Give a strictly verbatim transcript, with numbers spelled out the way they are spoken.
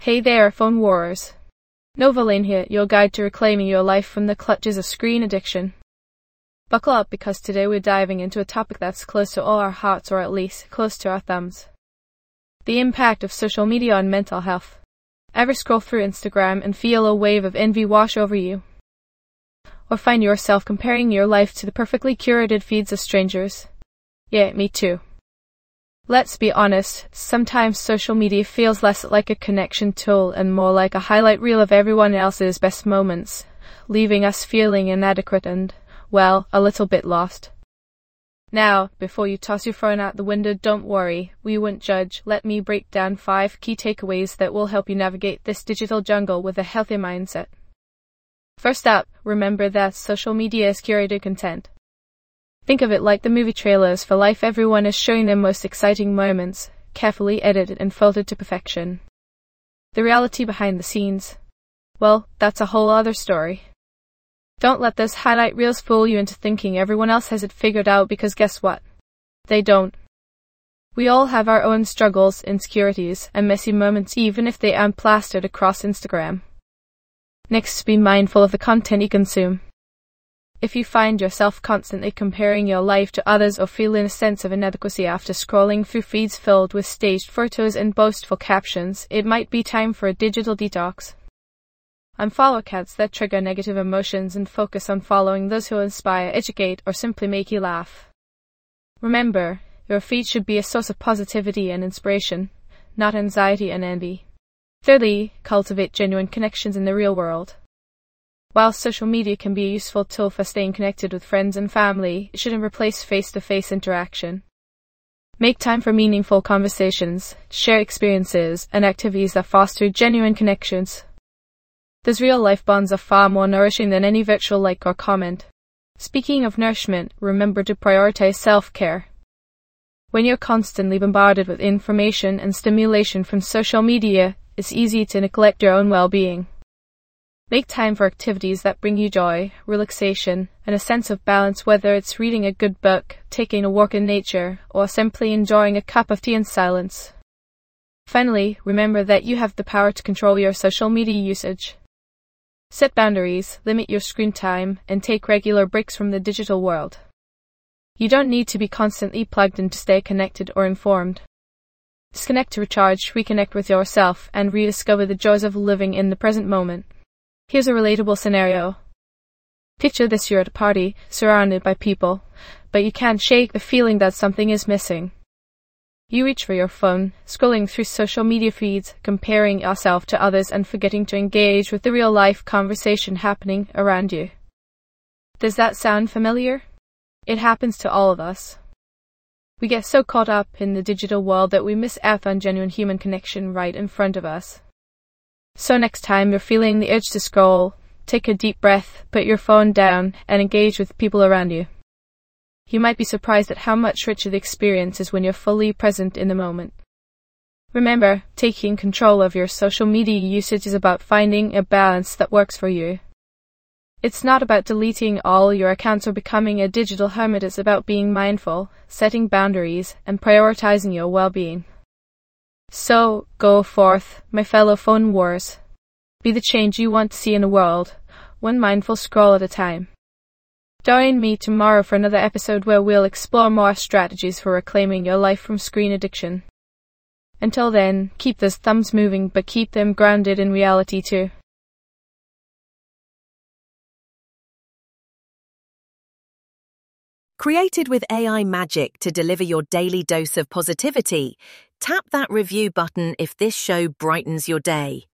Hey there, phone warriors. Novaline here, your guide to reclaiming your life from the clutches of screen addiction. Buckle up because today we're diving into a topic that's close to all our hearts, or at least close to our thumbs. The impact of social media on mental health. Ever scroll through Instagram and feel a wave of envy wash over you? Or find yourself comparing your life to the perfectly curated feeds of strangers? Yeah, me too. Let's be honest, sometimes social media feels less like a connection tool and more like a highlight reel of everyone else's best moments, leaving us feeling inadequate and, well, a little bit lost. Now, before you toss your phone out the window, don't worry, we won't judge. Let me break down five key takeaways that will help you navigate this digital jungle with a healthy mindset. First up, remember that social media is curated content. Think of it like the movie trailers for life. Everyone is showing their most exciting moments, carefully edited and filtered to perfection. The reality behind the scenes, well, that's a whole other story. Don't let those highlight reels fool you into thinking everyone else has it figured out, because guess what? They don't. We all have our own struggles, insecurities, and messy moments, even if they aren't plastered across Instagram. Next, be mindful of the content you consume. If you find yourself constantly comparing your life to others or feeling a sense of inadequacy after scrolling through feeds filled with staged photos and boastful captions, it might be time for a digital detox. Unfollow accounts that trigger negative emotions and focus on following those who inspire, educate, or simply make you laugh. Remember, your feed should be a source of positivity and inspiration, not anxiety and envy. Thirdly, cultivate genuine connections in the real world. While social media can be a useful tool for staying connected with friends and family, it shouldn't replace face-to-face interaction. Make time for meaningful conversations, share experiences, and activities that foster genuine connections. Those real-life bonds are far more nourishing than any virtual like or comment. Speaking of nourishment, remember to prioritize self-care. When you're constantly bombarded with information and stimulation from social media, it's easy to neglect your own well-being. Make time for activities that bring you joy, relaxation, and a sense of balance, whether it's reading a good book, taking a walk in nature, or simply enjoying a cup of tea in silence. Finally, remember that you have the power to control your social media usage. Set boundaries, limit your screen time, and take regular breaks from the digital world. You don't need to be constantly plugged in to stay connected or informed. Disconnect to recharge, reconnect with yourself, and rediscover the joys of living in the present moment. Here's a relatable scenario. Picture this: you're at a party, surrounded by people, but you can't shake the feeling that something is missing. You reach for your phone, scrolling through social media feeds, comparing yourself to others and forgetting to engage with the real-life conversation happening around you. Does that sound familiar? It happens to all of us. We get so caught up in the digital world that we miss out on genuine human connection right in front of us. So next time you're feeling the urge to scroll, take a deep breath, put your phone down, and engage with people around you. You might be surprised at how much richer the experience is when you're fully present in the moment. Remember, taking control of your social media usage is about finding a balance that works for you. It's not about deleting all your accounts or becoming a digital hermit. It's about being mindful, setting boundaries, and prioritizing your well-being. So, go forth, my fellow phone wars. Be the change you want to see in the world, one mindful scroll at a time. Join me tomorrow for another episode where we'll explore more strategies for reclaiming your life from screen addiction. Until then, keep those thumbs moving, but keep them grounded in reality too. Created with A I magic to deliver your daily dose of positivity, tap that review button if this show brightens your day.